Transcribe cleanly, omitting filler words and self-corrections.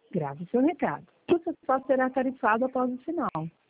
Grave seu recado. O acesso será tarifado após o sinal.